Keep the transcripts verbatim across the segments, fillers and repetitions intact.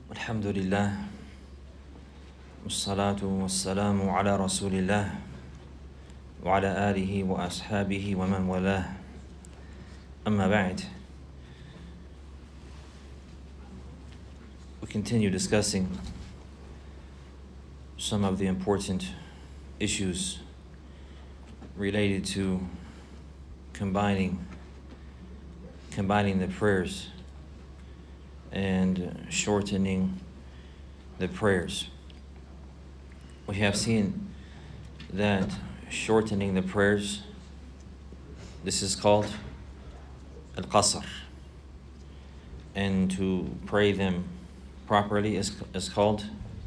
الحمد لله والصلاة والسلام على رسول الله وعلى آله وأصحابه ومن والاه أما بعد. We continue discussing some of the important issues related to combining combining the prayers and shortening the prayers. We have seen that shortening the prayers, this is called al-qasr, and to pray them properly is, is called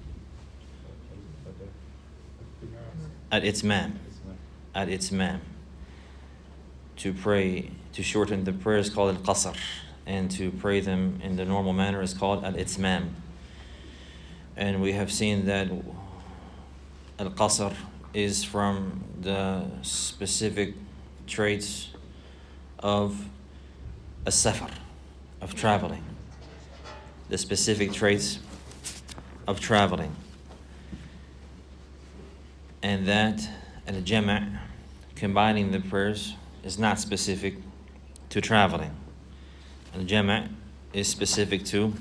al-itmam. Al-itmam. To pray, to shorten the prayer is called al-qasr, and to pray them in the normal manner is called al-itmam. And we have seen that al-qasr is from the specific traits of a safar, of traveling. The specific traits of traveling. And that al-jama', combining the prayers, is not specific to traveling. Al-jama' is specific to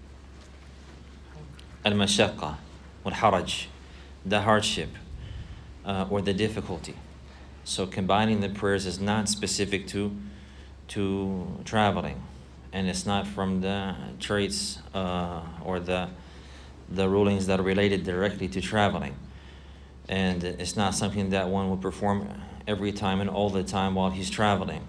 al-mashaqqa wal-haraj, the hardship uh, or the difficulty. So combining the prayers is not specific to to traveling, and it's not from the traits uh, or the the rulings that are related directly to traveling. And it's not something that one will perform every time and all the time while he's traveling.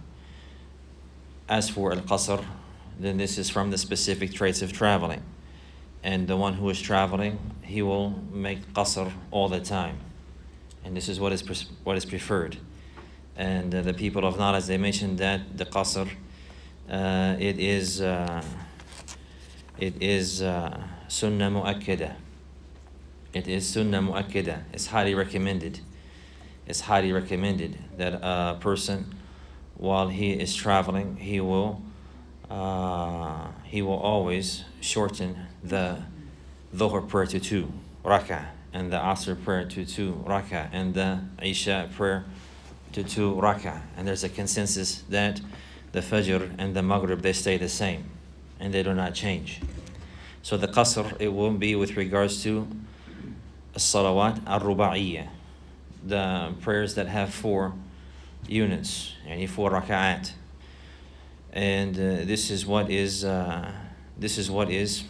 As for al-qasr, then this is from the specific traits of traveling. And the one who is traveling, he will make qasr all the time. And this is what is pres- what is preferred. And uh, the people of knowledge, they mentioned that the qasr, uh, it is uh, it is uh, sunnah mu'akkada. It is sunnah mu'akkada. It's highly recommended. It's highly recommended that a person, while he is traveling, he will uh, he will always shorten the dhuhr prayer to two rak'ah, and the asr prayer to two rak'ah, and the isha prayer to two rak'ah. And there's a consensus that the fajr and the maghrib, they stay the same and they do not change. So the qasr, it will be with regards to as-salawat al-ruba'iyyah, the prayers that have four units, yani four raka'at. And uh, this is what is uh, this is what is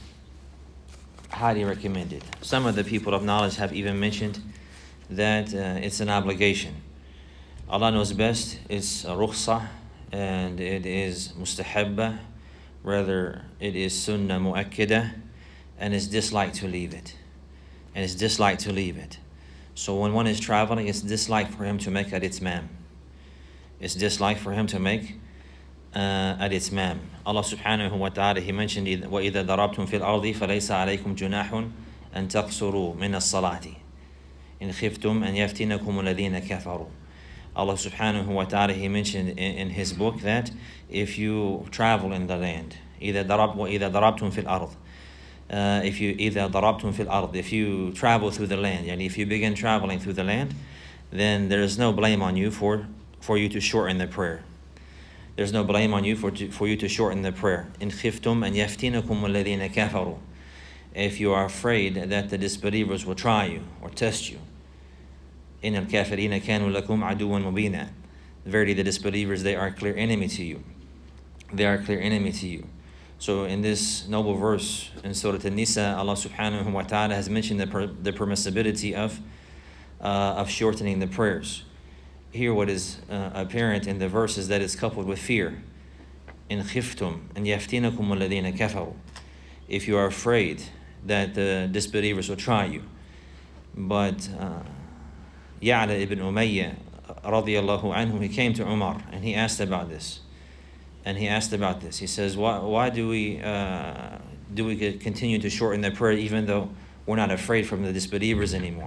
highly recommended. Some of the people of knowledge have even mentioned that uh, it's an obligation. Allah knows best. It's a rukhsah, and it is mustahabba, rather it is sunnah mu'akkida, and it's disliked to leave it. And it's disliked to leave it. So when one is traveling, it's disliked for him to make al-itmam. It's disliked for him to make uh, al-itmam. Allah subhanahu wa ta'ala, He mentioned, وَإِذَا ضَرَبْتُمْ فِي الْأَرْضِ فَلَيْسَ عَلَيْكُمْ جُنَاحٌ أَن تَقْصُرُوا مِنَ الصَّلَاةِ إِنْ خِفْتُمْ أَن يَفْتِنَكُمُ الَّذِينَ كَفَرُوا. Allah subhanahu wa ta'ala, He mentioned in, in His book that if you travel in the land, إِذَا ضَرَبْ وَإِذَا ضَرَبْتُمْ فِي الْأَرْضِ Uh, if you either darabtum fil ard, if you travel through the land, and if you begin traveling through the land, then there is no blame on you for, for you to shorten the prayer. There's no blame on you for to, for you to shorten the prayer. In khiftum an yaftinakum alladhina kafaru. If you are afraid that the disbelievers will try you or test you. In al kafirina kanu lakum aduwan mubina. Verily the disbelievers, they are a clear enemy to you. They are a clear enemy to you. So in this noble verse in Surah An-Nisa, Allah subhanahu wa ta'ala has mentioned the, per, the permissibility of uh, of shortening the prayers. Here what is uh, apparent in the verse is that it's coupled with fear. In khiftum an yaftinakum alladhina kafaru. If you are afraid that the disbelievers will try you. But uh, Ya'la ibn Umayyah radiyallahu anhu, he came to Umar and he asked about this. And he asked about this. He says, why, why do we uh, do we continue to shorten the prayer even though we're not afraid from the disbelievers anymore?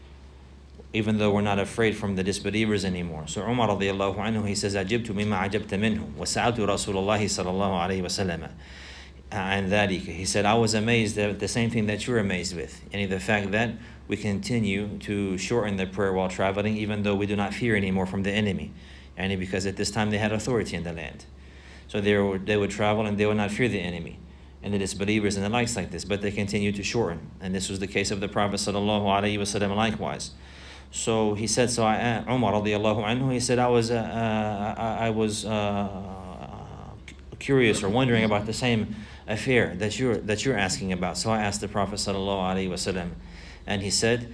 Even though we're not afraid from the disbelievers anymore. So Umar radiallahu anhu, he says, أَجِبْتُ مِمَّا عَجَبْتَ مِنْهُ وَسَأَلْتُ رَسُولَ اللَّهِ صَلَى اللَّهُ عَلَيْهِ وَسَلَّمَ. عن ذلك. He said, I was amazed at the same thing that you're amazed with. And the fact that we continue to shorten the prayer while traveling, even though we do not fear anymore from the enemy. And because at this time they had authority in the land. So they would, they would travel and they would not fear the enemy and the disbelievers and the likes like this, but they continued to shorten. And this was the case of the Prophet sallallahu alaihi wasallam likewise. So he said, so I, Umar radiallahu anhu, he said, I was, uh, uh, I, I was uh, curious or wondering about the same affair that you're that you're asking about. So I asked the Prophet sallallahu alaihi wasallam, and he said,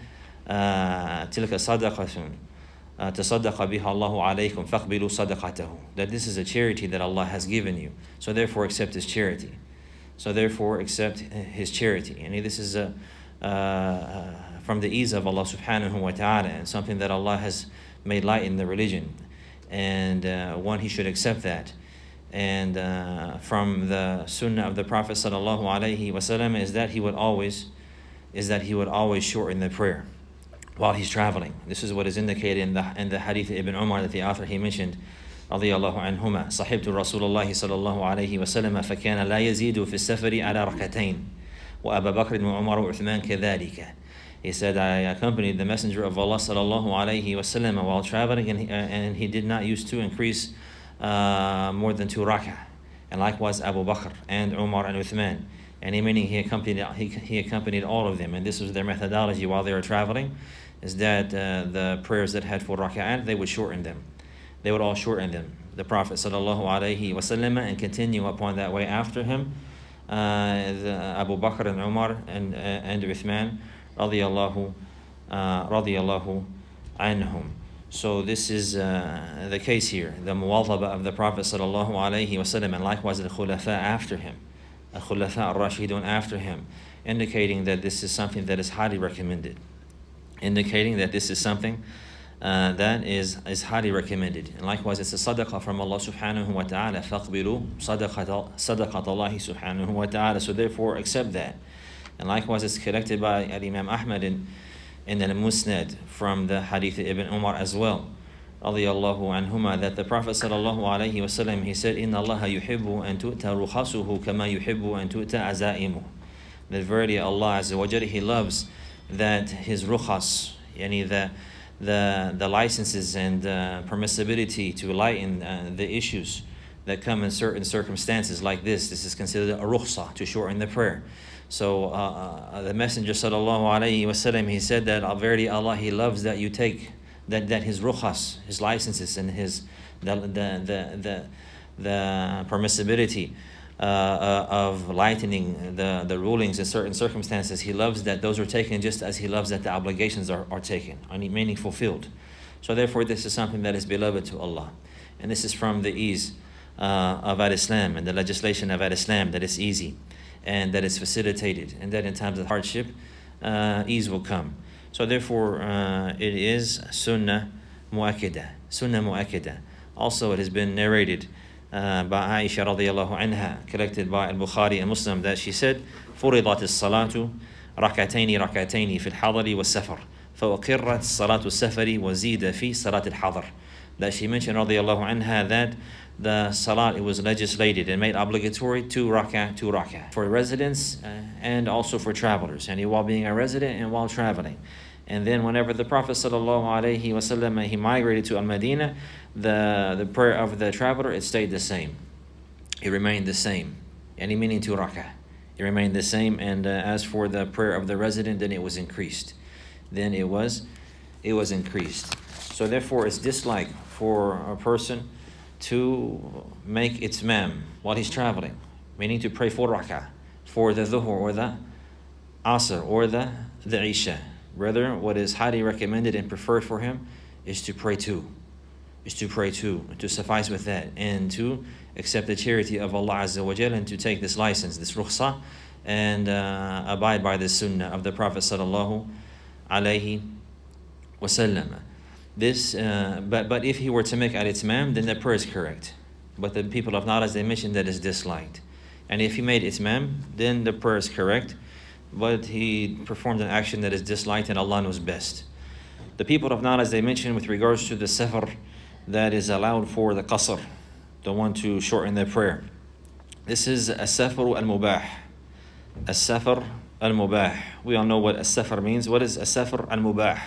"Tilka sadaqatun tasaddaqa biha Allahu alaykum faqbilu sadaqatahu." That this is a charity that Allah has given you. So therefore, accept His charity. So therefore, accept His charity. And this is a uh, from the ease of Allah subhanahu wa taala, and something that Allah has made light in the religion, and uh, one He should accept that. And uh, from the sunnah of the Prophet sallallahu alaihi wasallam is that he would always, is that he would always shorten the prayer while he's traveling. This is what is indicated in the in the hadith of Ibn Umar that the author he mentioned, radiyallahu anhuma. صحبت رسول الله صلى الله عليه وسلم فكان لا يزيد في السفر على ركعتين وأبا بكر وعمر وعثمان كذلك. He said, I accompanied the Messenger of Allah sallallahu alaihi wasallam while traveling, and he, uh, and he did not used to increase Uh, more than two rak'ah, and likewise Abu Bakr and Umar and Uthman, and he meaning he accompanied he, he accompanied all of them, and this was their methodology while they were traveling, is that uh, the prayers that had four rak'ah they would shorten them, they would all shorten them. The Prophet sallallahu alaihi wasallam, and continue upon that way after him, uh, the Abu Bakr and Umar and uh, and Uthman radiyallahu uh, radiyallahu anhum. So this is uh, the case here, the muwadhaba of the Prophet sallallahu alaihi wasallam, and likewise the khulafa after him, the khulafa ar-rashidun after him, indicating that this is something that is highly recommended, indicating that this is something uh, that is is highly recommended. And likewise, it's a sadaqah from Allah subhanahu wa ta'ala. فَقْبِلُوا صَدَقَةَ اللَّهِ subhanahu wa ta'ala. So therefore, accept that. And likewise, it's collected by Imam Ahmad in in the Musnad from the hadith of Ibn Umar as well, radiyallahu anhuma, that the Prophet sallallahu alaihi wasallam, he said, "Inna Allah yuhibbu an tu'ta rukhasuhu kama yuhibbu an tu'ta azaimuh." That verily Allah azza wa jalla, He loves that His rukhas, yani the the the licenses and uh, permissibility to lighten uh, the issues that come in certain circumstances like this. This is considered a rukhsa, to shorten the prayer. So uh, uh, the Messenger sallallahu alaihi wasallam, he said that verily Allah, He loves that you take that that His rukhas, His licenses, and His the the the the, the permissibility uh, uh, of lightening the the rulings in certain circumstances. He loves that those are taken just as He loves that the obligations are, are taken, are meaning fulfilled. So therefore, this is something that is beloved to Allah, and this is from the ease uh, of Al-Islam and the legislation of Al-Islam, that is easy and that is facilitated, and that in times of hardship, uh, ease will come. So therefore, uh, it is sunnah mu'akkidah, sunnah mu'akkidah. Also, it has been narrated uh, by Aisha radiyallahu anha, collected by Al-Bukhari and Muslim, that she said, فُرِضَتِ الصَّلَاةُ رَكَعَتَيْنِ رَكَعَتَيْنِ فِي الْحَضَرِ وَالسَّفَرِ فَأُقِرَّتْ صَلَاةُ السَّفَرِ وَزِيدَ فِي صَلَاةِ الْحَضَرِ. That she mentioned radiyallahu anha that the salat, it was legislated and made obligatory two rak'ah, two rak'ah for residents uh, and also for travelers, and while being a resident and while traveling. And then whenever the Prophet sallallahu alaihi wasallam, he migrated to Al-Madinah, the the prayer of the traveler, it stayed the same. It remained the same. Any meaning two rak'ah, it remained the same. And uh, as for the prayer of the resident, then it was increased. Then it was, it was increased. So therefore, it's disliked for a person to make itmam while he's traveling, meaning to pray four rak'ah for the dhuhr or the asr or the, the isha. Rather, what is highly recommended and preferred for him is to pray two, is to pray two, to suffice with that, and to accept the charity of Allah Azza wa Jalla, and to take this license, this rukhsa, and uh, abide by the sunnah of the Prophet sallallahu alaihi wasallam. This, uh, but but if he were to make al-itmam, then the prayer is correct. But the people of Najd, they mentioned that is disliked. And if he made itmam, then the prayer is correct. But he performed an action that is disliked, and Allah knows best. The people of Najd, they mentioned with regards to the safar that is allowed for the qasr, the one to shorten their prayer. This is as-safar al-mubah. As-safar al-mubah. We all know what as-safar means. What is as-safar al-mubah?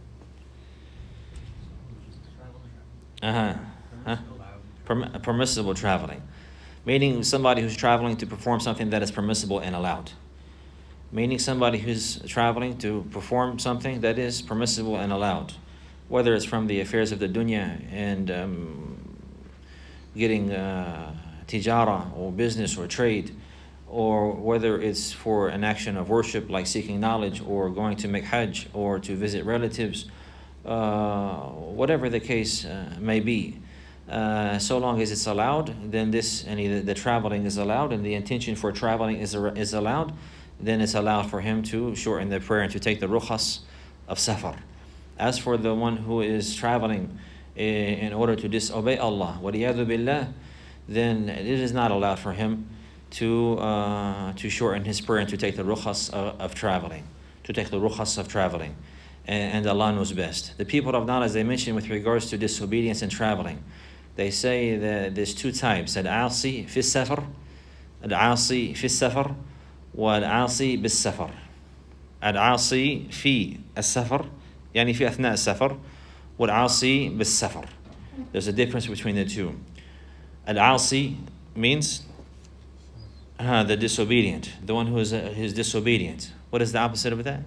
Uh-huh. Huh? Perm- permissible traveling. Meaning somebody who's traveling to perform something that is permissible and allowed. Meaning somebody who's traveling to perform something that is permissible and allowed. Whether it's from the affairs of the dunya and um, getting uh, tijara or business or trade, or whether it's for an action of worship like seeking knowledge or going to make hajj or to visit relatives, uh, whatever the case uh, may be. Uh, so long as it's allowed, then this, and the, the traveling is allowed, and the intention for traveling is, is allowed, then it's allowed for him to shorten the prayer and to take the rukhas of safar. As for the one who is traveling in, in order to disobey Allah, waliyadu billah, then it is not allowed for him to uh, to shorten his prayer and to take the rukhas of, of traveling, to take the rukhas of traveling. And, and Allah knows best. The people of knowledge, they mention with regards to disobedience and traveling, they say that there's two types: al-asi fi safar, al-asi fi safar, wal-asi bis safar. Al-asi fi as-safar, yani fi athna as-safar, wal-asi bis safar. There's a difference between the two. Al-asi means uh, the disobedient, the one who is, uh, who is disobedient. What is the opposite of that?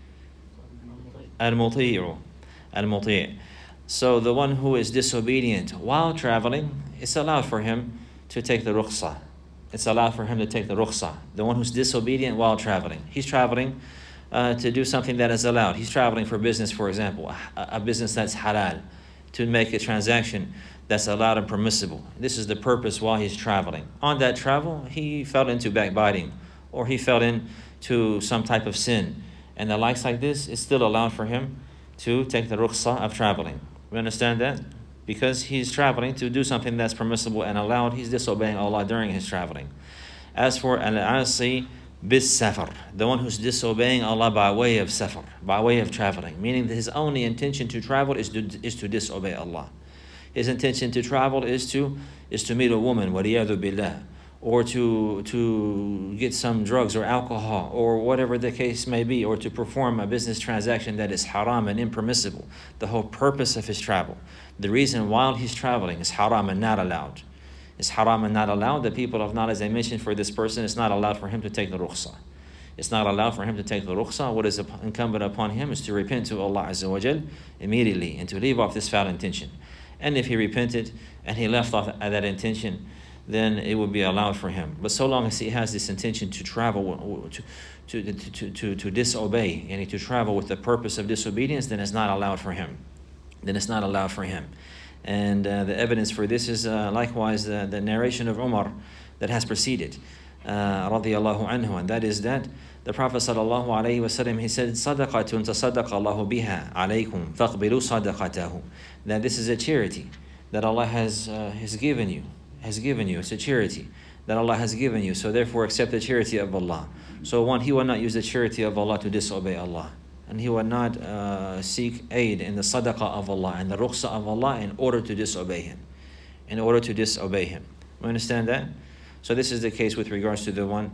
Al-muti'u. Al-muti'u. So the one who is disobedient while traveling, it's allowed for him to take the rukhsah. It's allowed for him to take the rukhsah. The one who's disobedient while traveling. He's traveling uh, to do something that is allowed. He's traveling for business, for example, a, a business that's halal, to make a transaction that's allowed and permissible. This is the purpose while he's traveling. On that travel, he fell into backbiting, or he fell into some type of sin. And the likes like this, it's still allowed for him to take the rukhsah of traveling. We understand that? Because he's traveling to do something that's permissible and allowed, he's disobeying Allah during his traveling. As for al-asi bis safar, the one who's disobeying Allah by way of safar, by way of traveling, meaning that his only intention to travel is to is to disobey Allah. His intention to travel is to is to meet a woman, waliyadu billah, or to to get some drugs or alcohol or whatever the case may be, or to perform a business transaction that is haram and impermissible. The whole purpose of his travel, the reason while he's traveling, is haram and not allowed. It's haram and not allowed. The people of knowledge, they mentioned for this person, it's not allowed for him to take the rukhsah. It's not allowed for him to take the rukhsah. What is incumbent upon him is to repent to Allah Azza wa Jal immediately and to leave off this foul intention. And if he repented and he left off at that intention, then it would be allowed for him. But so long as he has this intention to travel, to to to to, to disobey, and to travel with the purpose of disobedience, then it's not allowed for him. Then it's not allowed for him. And uh, the evidence for this is uh, likewise the, the narration of Umar that has preceded, uh, radiyallahu anhu, and that is that the Prophet sallallahu alaihi wasallam, he said, "Sadaqatun tasaddaqa Allahu biha alaykum faqbilu sadaqatahu." That this is a charity that Allah has uh, has given you. has given you. It's a charity that Allah has given you. So therefore accept the charity of Allah. So one, he will not use the charity of Allah to disobey Allah. And he will not uh, seek aid in the sadaqah of Allah and the rukhsah of Allah in order to disobey Him. In order to disobey Him. You understand that? So this is the case with regards to the one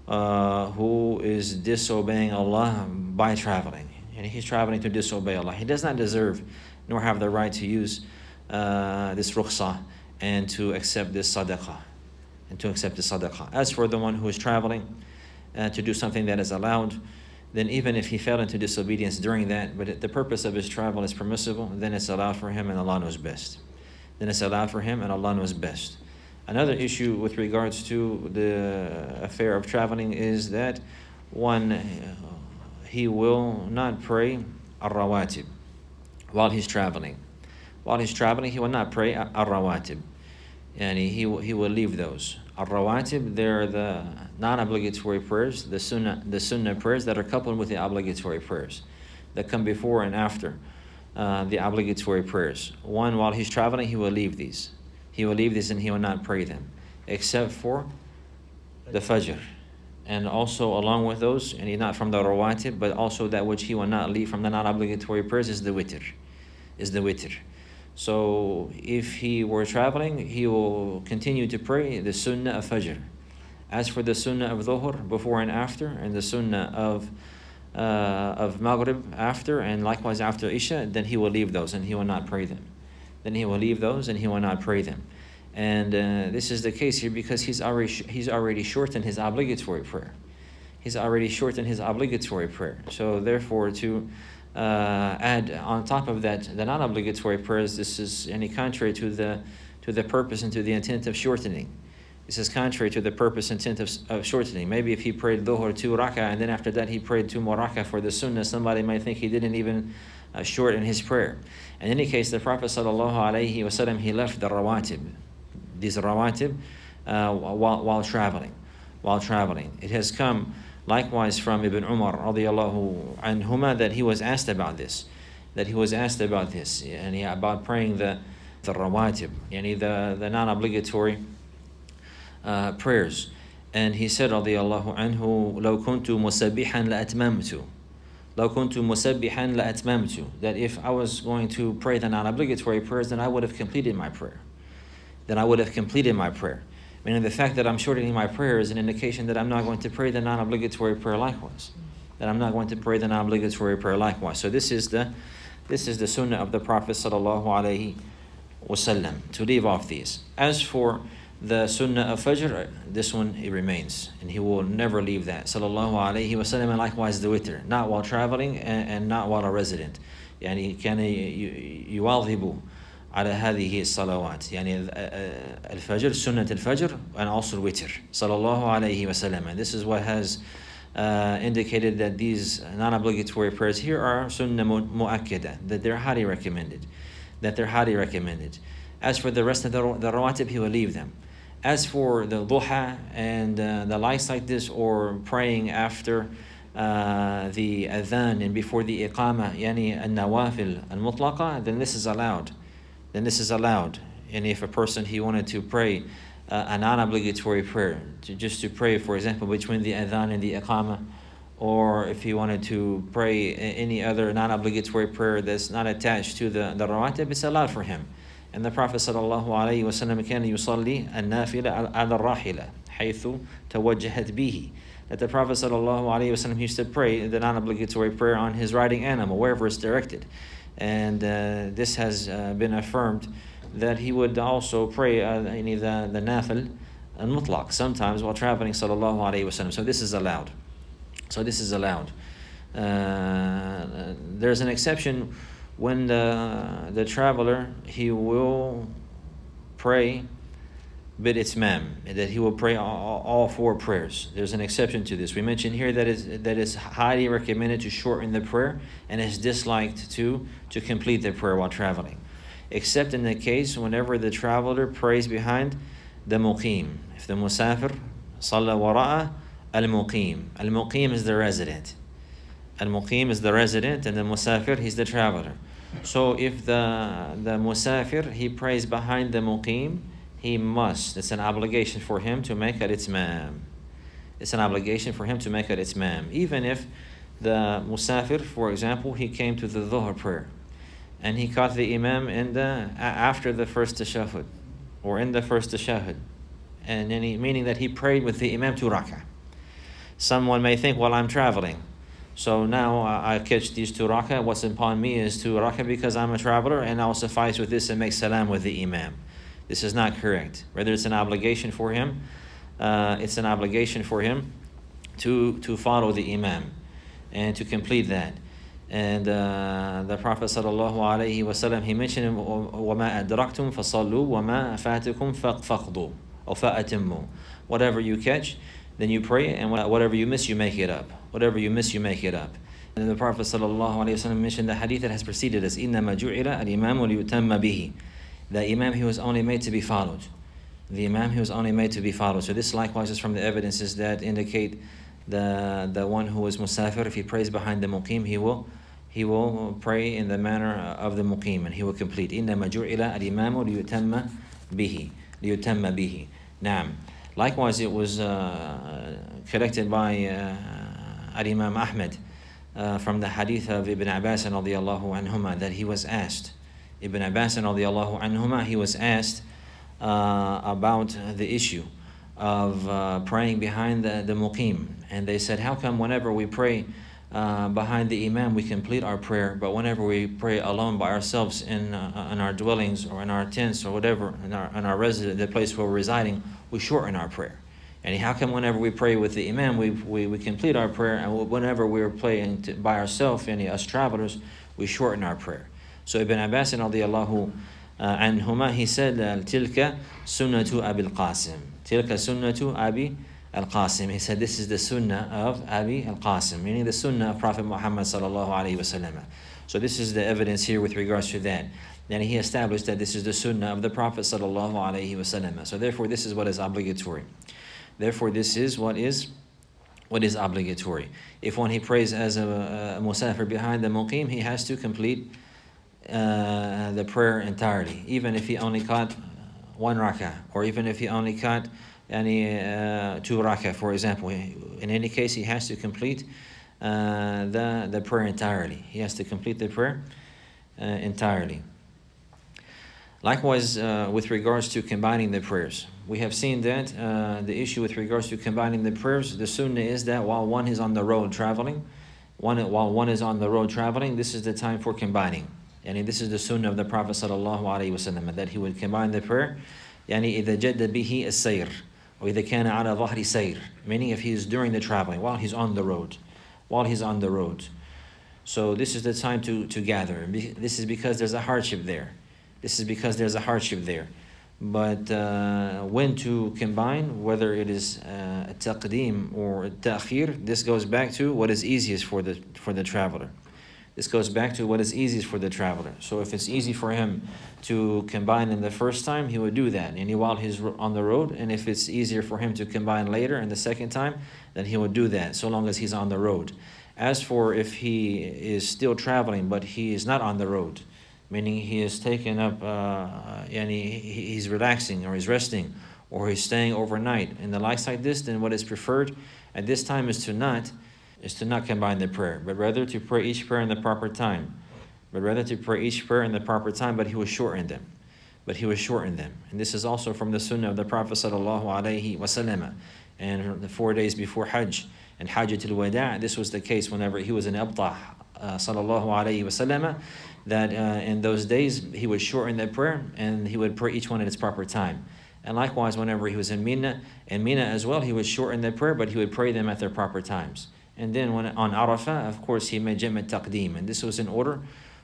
uh, who is disobeying Allah by traveling. And he's traveling to disobey Allah. He does not deserve nor have the right to use uh, this rukhsah and to accept this sadaqah, and to accept the sadaqah. As for the one who is traveling uh, to do something that is allowed, then even if he fell into disobedience during that, but the purpose of his travel is permissible, then it's allowed for him and Allah knows best. Then it's allowed for him and Allah knows best. Another issue with regards to the affair of traveling is that one, uh, he will not pray ar-rawatib while he's traveling. While he's traveling, he will not pray ar-rawatib. And he, he, will, he will leave those. Ar-rawatib, they're the non-obligatory prayers, the sunnah, the sunnah prayers that are coupled with the obligatory prayers that come before and after uh, the obligatory prayers. One, while he's traveling, he will leave these. He will leave these and he will not pray them, except for the fajr. And also along with those, and he's not from the rawatib, but also that which he will not leave from the non-obligatory prayers is the witr. Is the witr. So if he were traveling, he will continue to pray the sunnah of fajr. As for the sunnah of dhuhr, before and after, and the sunnah of uh, of maghrib after, and likewise after isha, then he will leave those and he will not pray them. Then he will leave those and he will not pray them. And uh, this is the case here because he's already he's already shortened his obligatory prayer. He's already shortened his obligatory prayer. So therefore, to uh, add on top of that the non-obligatory prayers, this is any contrary to the to the purpose and to the intent of shortening. This is contrary to the purpose and intent of, of shortening. Maybe if he prayed dhuhr two rak'ah and then after that he prayed two more rak'ah for the sunnah, somebody might think he didn't even uh, shorten his prayer. In any case, the Prophet sallallahu alaihi wasallam, he left the rawatib, these rawatib, uh, while while traveling, while traveling. It has come likewise from Ibn Umar radiallahu anhuma that he was asked about this, that he was asked about this, and he, about praying the the rawatib, yani the the non-obligatory Uh, prayers. And he said radiyallahu anhu, لو كنت مسبحا لأتممت لو كنت مسبحا لأتممت, that if I was going to pray the non-obligatory prayers, then I would have completed my prayer. Then I would have completed my prayer. Meaning the fact that I'm shortening my prayer is an indication that I'm not going to pray the non-obligatory prayer likewise. That I'm not going to pray the non-obligatory prayer likewise. So this is the this is the sunnah of the Prophet sallallahu alaihi wasallam, to leave off these. As for the sunnah of fajr, this one he remains, and he will never leave that. Sallallahu alaihi wasallam, and likewise the witr, not while traveling and, and not while a resident. يعني كان يواظب على هذه الصلوات. يعني الفجر, sunnah al-fajr, and also witr. Sallallahu alaihi wasallam. And this is what has uh, indicated that these non-obligatory prayers here are sunnah mu'akkada, that they're highly recommended, that they're highly recommended. As for the rest of the, the rawatib, he will leave them. As for the duha and uh, the likes like this, or praying after uh, the adhan and before the iqamah, yani al-nawafil al-mutlaqa, then this is allowed. Then this is allowed. And if a person, he wanted to pray uh, a non-obligatory prayer, to just to pray, for example, between the adhan and the iqamah, or if he wanted to pray any other non-obligatory prayer that's not attached to the, the rawatib, it's allowed for him. And the Prophet sallallahu alaihi wasallam كان يصلي النافلة على الراحلة حيث توجهت به. That the Prophet sallallahu alaihi wasallam used to pray the non-obligatory prayer on his riding animal, wherever it's directed. And uh, this has uh, been affirmed that he would also pray uh, any the the nafil al-mutlaq sometimes while traveling, sallallahu alaihi wasallam. So this is allowed. So this is allowed. Uh, there's an exception when the the traveler, he will pray bid itmam, that he will pray all, all four prayers. There's an exception to this. We mentioned here that is that is highly recommended to shorten the prayer, and is disliked to to complete the prayer while traveling, except in the case whenever the traveler prays behind the muqim. If the musafir salla wara'a al-muqim. Al-muqim is the resident. Al-muqim is the resident, and the musafir, he's the traveler. So if the the musafir, he prays behind the muqim, he must, it's an obligation for him to make al-itmam. It's an obligation for him to make al-itmam. Even if the musafir, for example, he came to the dhuhr prayer, and he caught the imam in the after the first tashahhud, or in the first tashahhud, and then he, meaning that he prayed with the imam two rak'ah. Someone may think, well, I'm traveling, so now I catch these two rak'ah. What's upon me is two rak'ah because I'm a traveler, and I'll suffice with this and make salam with the imam. This is not correct. Rather, it's an obligation for him. Uh, it's an obligation for him to to follow the imam and to complete that. And uh, the Prophet sallallahu alaihi wasallam, he mentioned, وَمَا أَدْرَكْتُمْ فَصَلُّوا وَمَا أَفَاتِكُمْ فَقْضُوا أو فَأَتِمُّوا. Whatever you catch, then you pray, and whatever you miss, you make it up. Whatever you miss, you make it up. And the Prophet sallallahu alaihi wasallam mentioned the hadith that has preceded us, إِنَّمَا جُعِلَ الْإِمَامُ لِيُتَمَّ بِهِ. The imam, he was only made to be followed. The imam, he was only made to be followed. So this likewise is from the evidences that indicate the the one who is musafir, if he prays behind the muqim, he will he will pray in the manner of the muqim, and he will complete. إِنَّمَا جُعِلَ الْإِمَامُ لِيُتَمَّ بِهِ لِيُتَمَّ بِهِ. Naam. Likewise, it was uh, collected by uh, Al-Imam Ahmed uh, from the hadith of Ibn Abbas radiyallahu anhuma, that he was asked, Ibn Abbas radiyallahu anhuma, he was asked uh, about the issue of uh, praying behind the, the muqim. And they said, how come whenever we pray uh, behind the imam we complete our prayer, but whenever we pray alone by ourselves in uh, in our dwellings or in our tents or whatever, in our, in our residence, the place where we're residing, we shorten our prayer? And how come whenever we pray with the imam, we we, we complete our prayer, and whenever we're praying to, by ourselves, any us travelers, we shorten our prayer? So Ibn Abbas radiallahu uh, anhuma, he said, Tilka sunnatu Abil Qasim. Tilka sunnatu Abi al-Qasim. He said, this is the sunnah of Abi al-Qasim, meaning the sunnah of Prophet Muhammad sallallahu alayhi wasallam. So this is the evidence here with regards to that. Then he established that this is the sunnah of the Prophet sallallahu alayhi wasallam. So therefore, this is what is obligatory. Therefore, this is what is what is obligatory. If one he prays as a, a musafir behind the muqim, he has to complete uh, the prayer entirely, even if he only caught one rak'ah, or even if he only caught any uh, two rak'ah, for example. In any case, he has to complete uh, the the prayer entirely. He has to complete the prayer uh, entirely. Likewise, uh, with regards to combining the prayers, we have seen that uh, the issue with regards to combining the prayers, the sunnah is that while one is on the road traveling, one while one is on the road traveling, this is the time for combining. Yani this is the sunnah of the Prophet sallallahu alaihi wasallam, that he would combine the prayer. Yani إذا جد به السير وإذا كان على ظهر سير, meaning if he is during the traveling, while he's on the road, while he's on the road. So this is the time to to gather. This is because there's a hardship there. This is because there's a hardship there. But uh, when to combine, whether it is uh, a taqdeem or a ta'khir, this goes back to what is easiest for the for the traveler. This goes back to what is easiest for the traveler. So if it's easy for him to combine in the first time, he would do that, and while he's on the road. And if it's easier for him to combine later in the second time, then he would do that, so long as he's on the road. As for if he is still traveling, but he is not on the road, meaning he is taken up uh, and he, he's relaxing, or he's resting, or he's staying overnight, and the likes like this, then what is preferred at this time is to not is to not combine the prayer, but rather to pray each prayer in the proper time. But rather to pray each prayer in the proper time, but he would shorten them. But he would shorten them. And this is also from the sunnah of the Prophet sallallahu alaihi wasallam. And the four days before Hajj and Hajjatul Wada', this was the case whenever he was in Abtah, uh, sallallahu alaihi wasallam, that uh, in those days he would shorten the prayer and he would pray each one at its proper time. And likewise, whenever he was in Mina, in Mina as well, he would shorten the prayer, but he would pray them at their proper times. And then when on Arafah, of course, he made Jam' al-Taqdeem, and this was in order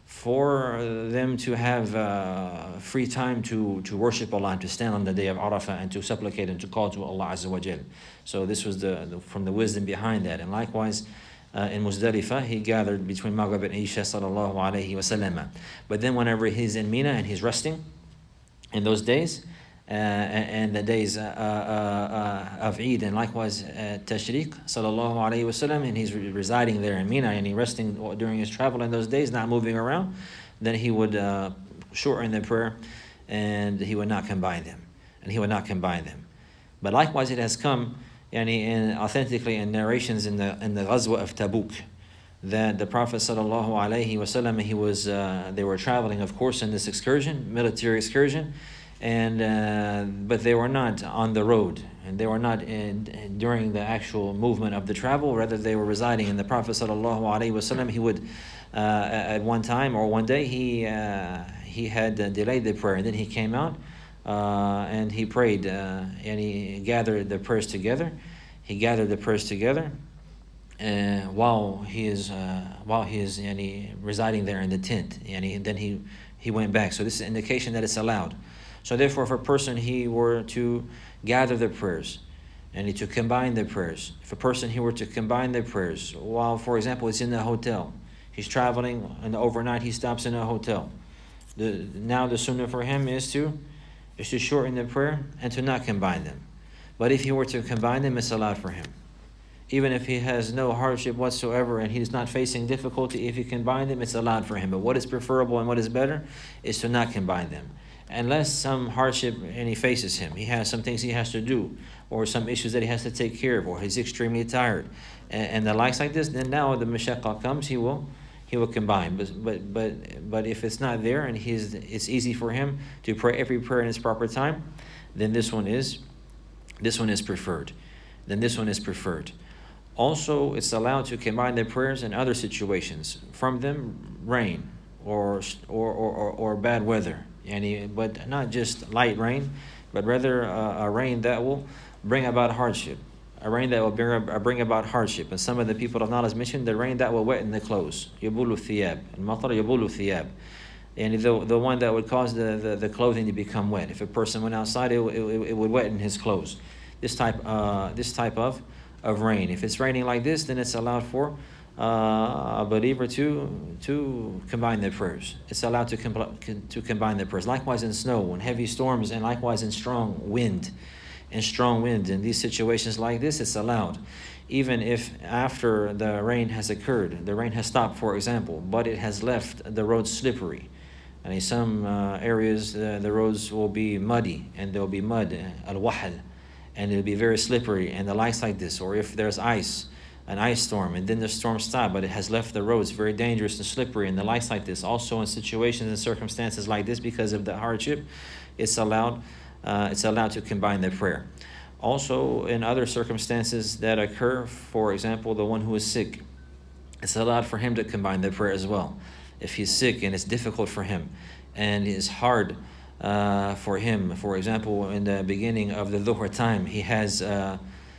for them to have uh, free time to, to worship Allah, to stand on the day of Arafah and to supplicate and to call to Allah Azza wa Jal. So this was the, the from the wisdom behind that. And likewise, uh, in Muzdalifah, he gathered between Maghrib and Isha sallallahu alayhi wa sallam. But then whenever he's in Mina and he's resting in those days, Uh, and the days uh, uh, uh, of Eid, and likewise uh, Tashriq sallallahu alayhi wasallam, and he's re- residing there in Mina, and he's resting during his travel in those days, not moving around, then he would uh, shorten the prayer, and he would not combine them, and he would not combine them. But likewise, it has come, yani, in, authentically in narrations in the in the Ghazwa of Tabuk, that the Prophet sallallahu alayhi wasallam, he was uh, they were traveling, of course, in this excursion, military excursion. And uh, but they were not on the road, and they were not in, in, during the actual movement of the travel. Rather, they were residing. And the Prophet sallallahu alaihi wasallam, he would uh, at one time or one day he uh, he had uh, delayed the prayer, and then he came out uh, and he prayed uh, and he gathered the prayers together. He gathered the prayers together uh, while he is uh, while he is and he residing there in the tent, and, he, and then he he went back. So this is an indication that it's allowed. So therefore, if a person he were to gather the prayers and he to combine the prayers, if a person he were to combine the prayers while, for example, he's in a hotel, he's traveling, and overnight he stops in a hotel, the now the sunnah for him is to is to shorten the prayer and to not combine them. But if he were to combine them, it's allowed for him. Even if he has no hardship whatsoever and he's not facing difficulty, if he combine them, it's allowed for him. But what is preferable and what is better is to not combine them. Unless some hardship and he faces him, he has some things he has to do, or some issues that he has to take care of, or he's extremely tired, and, and the likes like this. Then now the mashaqqa comes, he will, he will combine. But but but but if it's not there and he's, it's easy for him to pray every prayer in its proper time, then this one is This one is preferred. Then this one is preferred. Also, it's allowed to combine the prayers in other situations. From them, rain or or or, or, or bad weather. Yani, but not just light rain, but rather uh, a rain that will bring about hardship. A rain that will bring, uh, bring about hardship. And some of the people of knowledge mentioned the rain that will wet in the clothes. Yabulu thiyab. Al-matar yabulu thiyab. And the, the one that would cause the, the, the clothing to become wet. If a person went outside, it, it, it would wet in his clothes. This type, uh, this type of, of rain. If it's raining like this, then it's allowed for uh, a believer to to combine their prayers. It's allowed to com- to combine their prayers. Likewise in snow and heavy storms, and likewise in strong wind, and strong wind. In these situations like this, it's allowed. Even if after the rain has occurred, the rain has stopped, for example, but it has left the road slippery. And in some uh, areas, the, the roads will be muddy, and there will be mud, al-wahal, and it'll be very slippery, and the likes like this. Or if there's ice, an ice storm, and then the storm stopped, but it has left the roads very dangerous and slippery, and the likes like this. Also in situations and circumstances like this, because of the hardship, it's allowed, uh, it's allowed to combine the prayer. Also in other circumstances that occur, for example, the one who is sick, it's allowed for him to combine the prayer as well. If he's sick and it's difficult for him, and it's hard uh, for him, for example, in the beginning of the dhuhr time, he has, uh,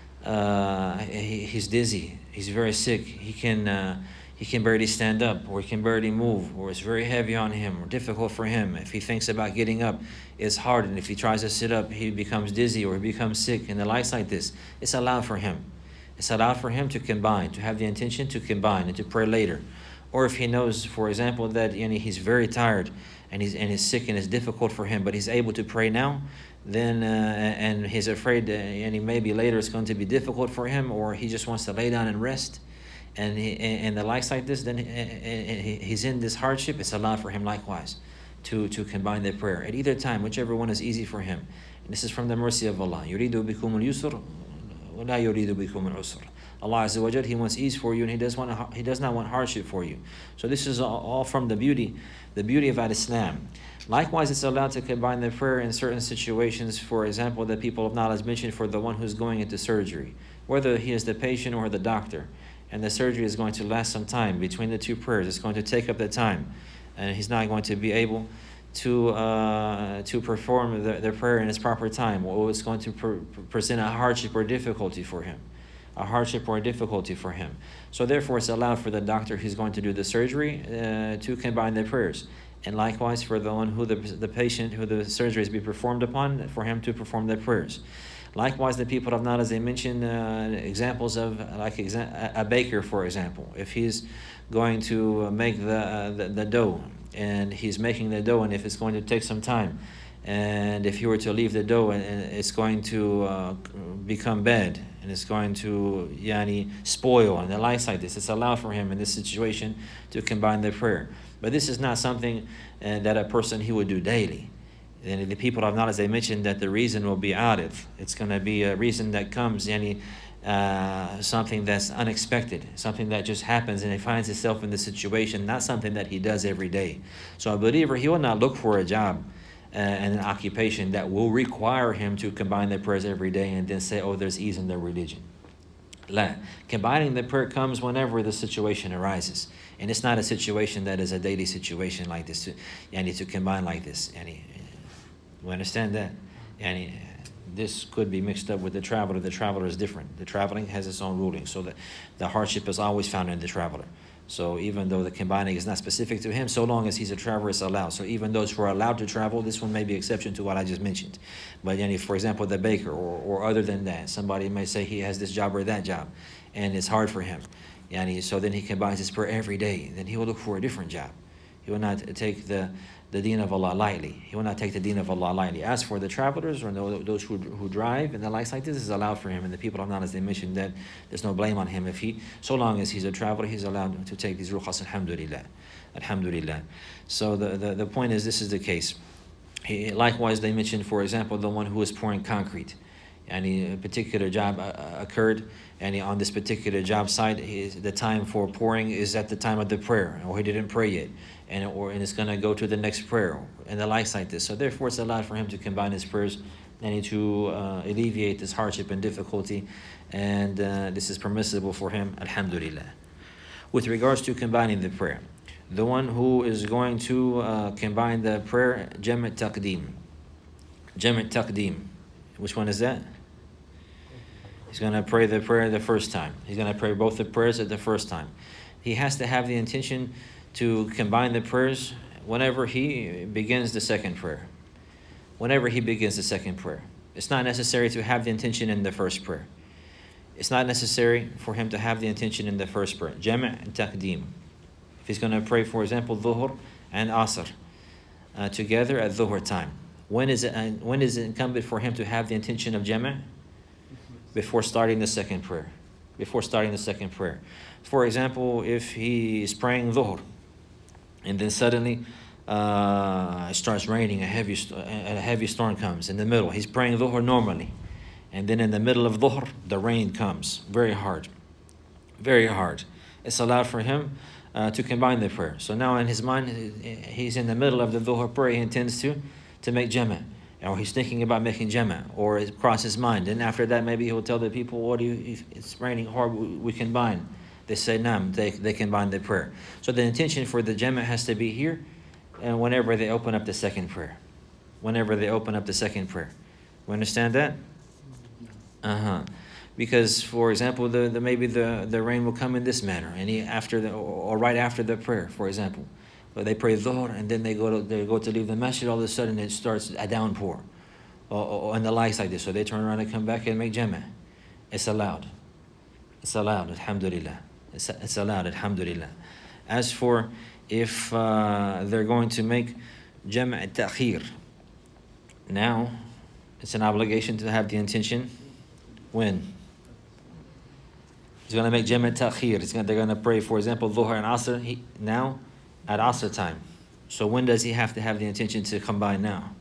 uh, he, he's dizzy, he's very sick, he can, uh, he can barely stand up, or he can barely move, or it's very heavy on him, or difficult for him. If he thinks about getting up, it's hard, and if he tries to sit up, he becomes dizzy, or he becomes sick, and the likes like this. It's allowed for him. It's allowed for him to combine, to have the intention to combine and to pray later. Or if he knows, for example, that you know, he's very tired and he's and he's sick and it's difficult for him, but he's able to pray now, then uh, and he's afraid that and maybe later it's going to be difficult for him, or he just wants to lay down and rest, and he, and the likes like this, then he, he's in this hardship. It's allowed for him likewise to to combine the prayer at either time, whichever one is easy for him. And this is from the mercy of Allah. Yuridu bikum al-yusr wa la yuridu bikum al-usr. Allah Azza wa Jal, He wants ease for you, and He does want He does not want hardship for you. So this is all, all from the beauty, the beauty of Islam. Likewise, it's allowed to combine the prayer in certain situations. For example, the people of knowledge mentioned for the one who's going into surgery, whether he is the patient or the doctor, and the surgery is going to last some time between the two prayers. It's going to take up the time, and he's not going to be able to uh, to perform the, the prayer in its proper time, or it's going to pre- present a hardship or difficulty for him. A hardship or a difficulty for him. So therefore it's allowed for the doctor who's going to do the surgery uh, to combine the prayers. And likewise for the one who the, the patient who the surgery is be performed upon, for him to perform the prayers. Likewise the people of knowledge, they mention uh, examples of like exa- a baker, for example. If he's going to make the, uh, the, the dough, and he's making the dough, and if it's going to take some time, and if he were to leave the dough, and it's going to uh, become bad, and it's going to yani spoil, and the likes like this, it's allowed for him in this situation to combine the prayer. But this is not something uh, that a person he would do daily. And the people of knowledge, they mentioned that the reason will be arid. It's going to be a reason that comes, yani uh, something that's unexpected, something that just happens, and he finds himself in this situation, not something that he does every day. So a believer, he will not look for a job Uh, and an occupation that will require him to combine their prayers every day and then say, oh, there's ease in their religion. La. Combining the prayer comes whenever the situation arises. And it's not a situation that is a daily situation like this. To, yani, to combine like this. Yani, we understand that? Yani, this could be mixed up with the traveler. The traveler is different. The traveling has its own ruling. So the, the hardship is always found in the traveler. So even though the combining is not specific to him, so long as he's a traveler, it's allowed. So even those who are allowed to travel, this one may be exception to what I just mentioned. But yani, for example, the baker, or, or other than that, somebody may say he has this job or that job, and it's hard for him. Yani, so then he combines his prayer every day. Then he will look for a different job. He will not take the, the deen of Allah lightly. He will not take the deen of Allah lightly. As for the travelers or those who who drive and the likes like this, is allowed for him. And the people of knowledge, they mentioned that there's no blame on him. If he, so long as he's a traveler, he's allowed to take these rukhas. Alhamdulillah. Alhamdulillah. So the, the, the point is, this is the case. He, likewise, they mentioned, for example, the one who is pouring concrete. And a particular job uh, occurred, and he, on this particular job site, he, the time for pouring is at the time of the prayer, or he didn't pray yet, and or and it's going to go to the next prayer, and the likes like this. So therefore, it's allowed for him to combine his prayers and to uh, alleviate this hardship and difficulty, and uh, this is permissible for him, alhamdulillah. With regards to combining the prayer, the one who is going to uh, combine the prayer, Jam' taqdeem. Jam' taqdeem. Which one is that? He's going to pray the prayer the first time. He's going to pray both the prayers at the first time. He has to have the intention to combine the prayers whenever he begins the second prayer. Whenever he begins the second prayer. It's not necessary to have the intention in the first prayer. It's not necessary for him to have the intention in the first prayer. Jam' taqdeem. If he's going to pray, for example, Dhuhr and Asr uh, together at Dhuhr time. When is it uh, when is it incumbent for him to have the intention of Jam'? Before starting the second prayer. Before starting the second prayer. For example, if he is praying Dhuhr and then suddenly uh, it starts raining, a heavy, a heavy storm comes in the middle. He's praying Dhuhr normally. And then in the middle of Dhuhr, the rain comes very hard. Very hard. It's allowed for him uh, to combine the prayer. So now in his mind, he's in the middle of the Dhuhr prayer. He intends to, to make Jama'. Or he's thinking about making Jama'. Or it crosses his mind. And after that, maybe he'll tell the people, what do you, if it's raining hard, we, we combine. They say, Nam, they, they combine the prayer. So the intention for the Jama' has to be here. And whenever they open up the second prayer. Whenever they open up the second prayer. We understand that? Uh-huh. Because, for example, the, the maybe the, the rain will come in this manner, and he after the or, or right after the prayer, for example, but they pray Dhuhr and then they go to they go to leave the masjid. All of a sudden, it starts a downpour, or, or and the likes like this. So they turn around and come back and make Jama'. It's allowed. It's allowed. Alhamdulillah. It's it's allowed. Alhamdulillah. As for if uh, they're going to make Jam' ta'khir, now it's an obligation to have the intention. When? He's going to make Jam' ta'khir. He's going, they're going to pray, for example, Dhuhr and Asr he, now at Asr time. So when does he have to have the intention to combine now?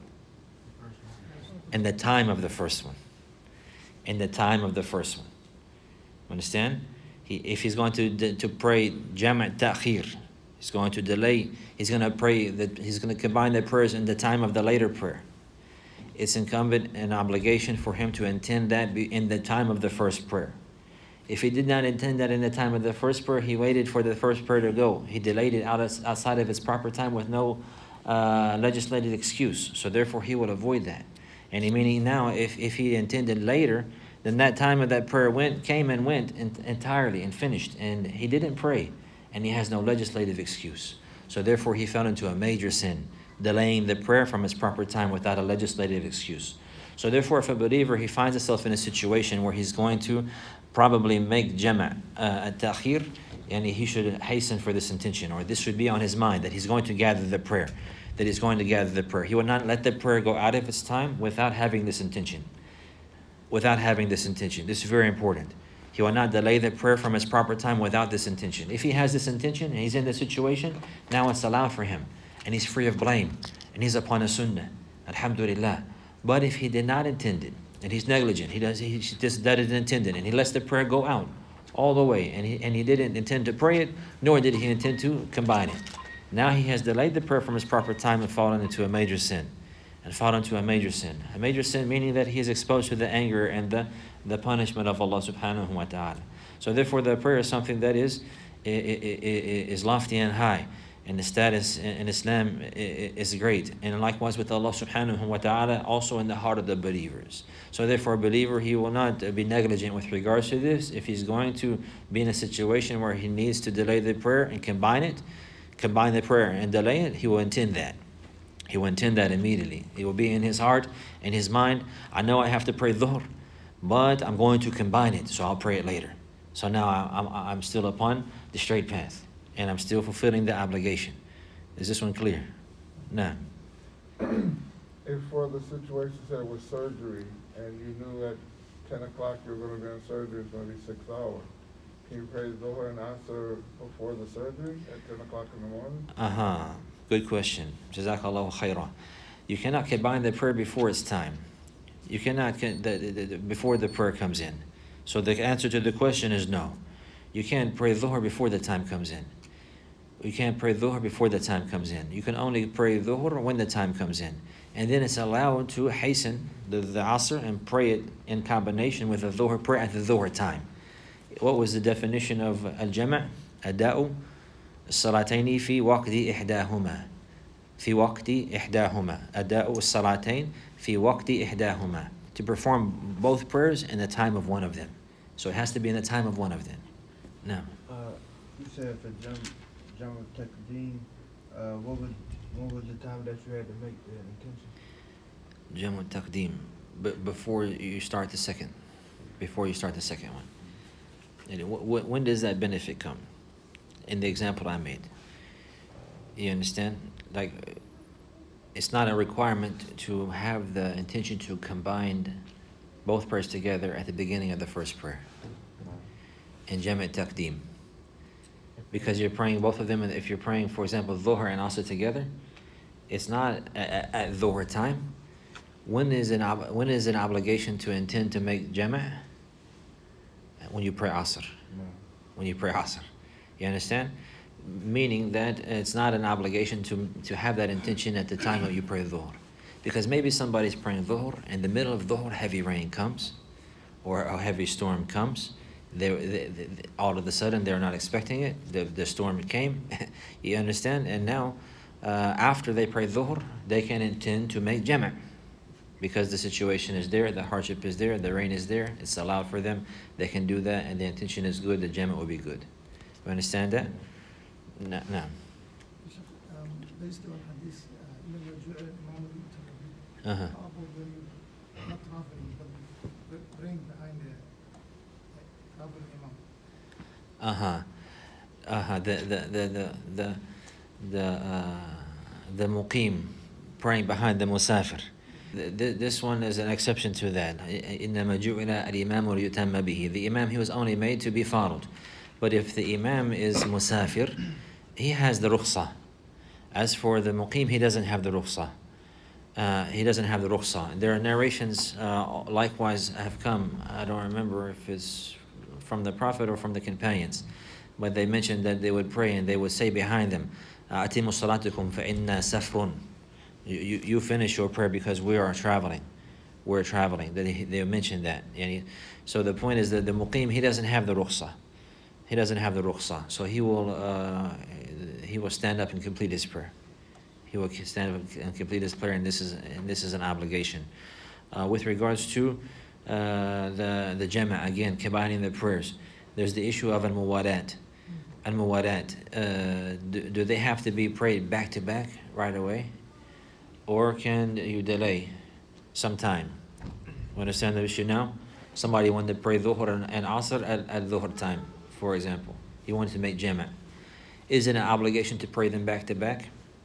In the time of the first one. In the time of the first one. Understand? He, if he's going to to pray Jam' ta'khir, he's going to delay. He's going to pray that he's going to combine the prayers in the time of the later prayer. It's incumbent an obligation for him to intend that in the time of the first prayer. If he did not intend that in the time of the first prayer, he waited for the first prayer to go. He delayed it out of, outside of its proper time with no uh, legislated excuse. So therefore, he will avoid that. And he meaning now, if, if he intended later, then that time of that prayer went, came and went in, entirely and finished. And he didn't pray. And he has no legislative excuse. So therefore, he fell into a major sin, delaying the prayer from its proper time without a legislative excuse. So therefore, if a believer, he finds himself in a situation where he's going to probably make Jama' uh, at-ta'khir, and he should hasten for this intention, or this should be on his mind, that he's going to gather the prayer, that he's going to gather the prayer. He will not let the prayer go out of its time without having this intention. Without having this intention. This is very important. He will not delay the prayer from its proper time without this intention. If he has this intention and he's in this situation, now it's allowed for him. And he's free of blame. And he's upon a sunnah. Alhamdulillah. But if he did not intend it, and he's negligent, he does he just doesn't intend it, and he lets the prayer go out all the way, and he and he didn't intend to pray it, nor did he intend to combine it. Now he has delayed the prayer from his proper time and fallen into a major sin. And fallen into a major sin. A major sin meaning that he is exposed to the anger and the, the punishment of Allah subhanahu wa ta'ala. So therefore the prayer is something that is, is lofty and high. And the status in Islam is great. And likewise with Allah subhanahu wa ta'ala, also in the heart of the believers. So therefore a believer, he will not be negligent with regards to this. If he's going to be in a situation where he needs to delay the prayer and combine it, combine the prayer and delay it, he will intend that. He will intend that immediately. It will be in his heart, in his mind, I know I have to pray Dhuhr, but I'm going to combine it, so I'll pray it later. So now I'm, I'm still upon the straight path. And I'm still fulfilling the obligation. Is this one clear? No. If for the situation said with surgery, and you knew at ten o'clock you were going to be in surgery, it's going to be six hours, can you pray Dhuhr and Asr before the surgery at ten o'clock in the morning? Uh-huh. Good question. Jazakallahu khairah. You cannot combine the prayer before its time. You cannot, the, the, the, before the prayer comes in. So the answer to the question is no. You can't pray Dhuhr before the time comes in. You can't pray dhuhr before the time comes in. You can only pray dhuhr when the time comes in. And then it's allowed to hasten the, the asr and pray it in combination with the dhuhr prayer at the dhuhr time. What was the definition of al-jama'? Ada'u الصلاتين في وقت إحداهما في وقت إحداهما أداء الصلاتين في وقت إحداهما, to perform both prayers in the time of one of them. So it has to be in the time of one of them. Now, uh, you said for Jam Jam Takdim, uh, what was what was the time that you had to make the intention? Jamu Taqdeem, but before you start the second, before you start the second one. And wh- wh- when does that benefit come? In the example I made, you understand? Like, it's not a requirement to have the intention to combine both prayers together at the beginning of the first prayer in Jam' Taqdeem, because you're praying both of them. And if you're praying, for example, Dhuhr and Asr together, it's not at, at Dhuhr time. When is an ob- when is an obligation to intend to make Jam'? When you pray Asr. When you pray Asr. You understand? Meaning that it's not an obligation to to have that intention at the time that you pray Dhuhr. Because maybe somebody's praying Dhuhr, in the middle of Dhuhr, heavy rain comes, or a heavy storm comes. They, they, they, all of a sudden, they're not expecting it. The, the storm came. You understand? And now, uh, after they pray Dhuhr, they can intend to make Jama'. Because the situation is there, the hardship is there, the rain is there, it's allowed for them. They can do that, and the intention is good, the Jama' will be good. You understand that? No. no. Um, based on hadith, إنما جعل الإمام ليؤتم به. Uh-huh. How about when you're not traveling, but praying behind the traveling imam? Uh-huh. Uh-huh. The the the the the the uh, the muqim praying behind the musafir. The, the, this one is an exception to that. إنما جعل الإمام ليؤتم به. The imam, he was only made to be followed. But if the imam is musafir, he has the rukhsah. As for the muqim, he doesn't have the rukhsah. Uh, he doesn't have the rukhsah. There are narrations uh, likewise have come. I don't remember if it's from the Prophet or from the companions, but they mentioned that they would pray and they would say behind them, أَتِمُوا صَلَاتِكُمْ فَإِنَّا سَفْرٌ. You, you, you finish your prayer because we are traveling. We're traveling. They, they mentioned that. So the point is that the muqim, he doesn't have the rukhsah. He doesn't have the rukhsah. So he will uh, he will stand up and complete his prayer. He will stand up and complete his prayer, and this is and this is an obligation. Uh, with regards to uh, the the jama', again, combining the prayers, there's the issue of al-muwalat. Al-muwalat, uh, do, do they have to be prayed back to back right away? Or can you delay some time? You understand the issue now? Somebody wanted to pray dhuhr and, and asr at, at dhuhr time, for example. He wanted to make jama'. Is it an obligation to pray them back to back?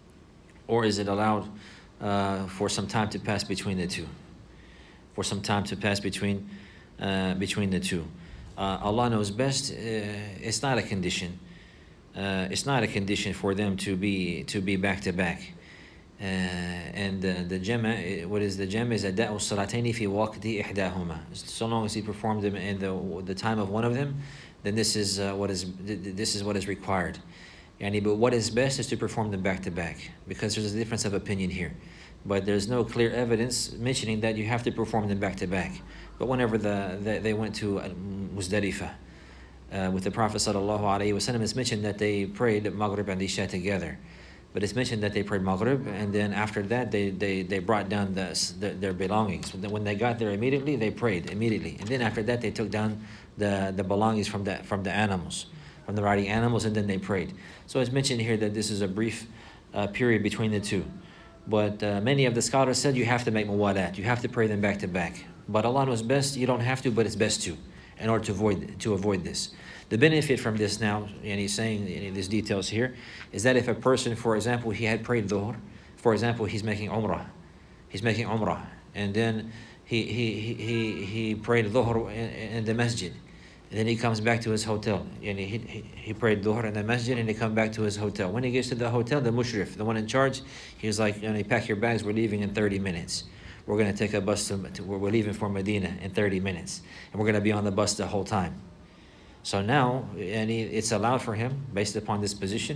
Or is it allowed uh, for some time to pass between the two? For some time to pass between uh, between the two. Uh, Allah knows best. Uh, it's not a condition. Uh, it's not a condition for them to be to be back to back. Uh, and uh, the jama', what is the jama' is ada'u salataini fi waqti ihdahuma. So long as he performed them in the the time of one of them, then this is uh, what is this is what is required. Yani, but what is best is to perform them back to back, because there's a difference of opinion here. But there's no clear evidence mentioning that you have to perform them back to back. But whenever the, the they went to Muzdalifah uh, with the Prophet sallallahu alaihi wasallam, it's mentioned that they prayed Maghrib and Isha together. But it's mentioned that they prayed Maghrib, and then after that they, they, they brought down the, the, their belongings. When they got there immediately, they prayed immediately. And then after that they took down the, the belongings from the, from the animals, from the riding animals, and then they prayed. So it's mentioned here that this is a brief uh, period between the two. But uh, many of the scholars said you have to make muwalat, you have to pray them back to back. But Allah knows best, you don't have to, but it's best to, in order to avoid to avoid this. The benefit from this now, and he's saying in these details here, is that if a person, for example, he had prayed dhuhr, for example, he's making umrah, he's making umrah, and then he he he he prayed dhuhr in, in the masjid, and then he comes back to his hotel, and he he, he prayed dhuhr in the masjid, and he comes back to his hotel. When he gets to the hotel, the mushrif, the one in charge, he's like, you know, pack your bags, we're leaving in thirty minutes. We're going to take a bus to, to we're leaving for Medina in thirty minutes, and we're going to be on the bus the whole time. So now, and he, it's allowed for him, based upon this position,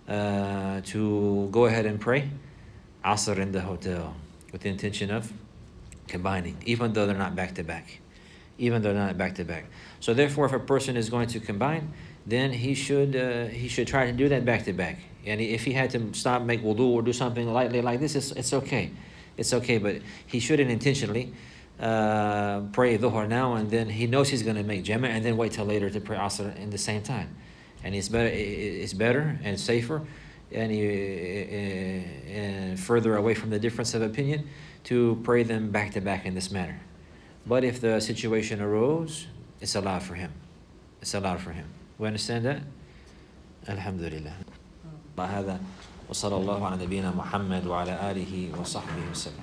uh, to go ahead and pray Asr in the hotel with the intention of combining, even though they're not back to back. Even though they're not back to back. So therefore, if a person is going to combine, then he should uh, he should try to do that back to back. And if he had to stop, make wudu, or do something lightly like this, it's, it's okay. It's okay, but he shouldn't intentionally uh, pray dhuhr now and then he knows he's going to make jama and then wait till later to pray asr in the same time. And it's better, it's better and safer and, uh, and further away from the difference of opinion to pray them back to back in this manner. But if the situation arose, it's allowed for him. It's allowed for him. We understand that? Alhamdulillah. هذا وصلى الله على نبينا محمد وعلى آله وصحبه وسلم.